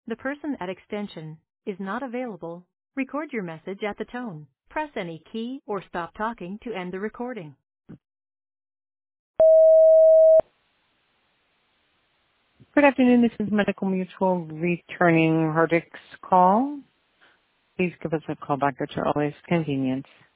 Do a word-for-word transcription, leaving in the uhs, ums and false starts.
The person at extension is not available. Record your message at the tone. Press any key or stop talking to end the recording. Good afternoon. This is Medical Mutual returning Hardwick's call. Please give us a call back at your earliest convenience.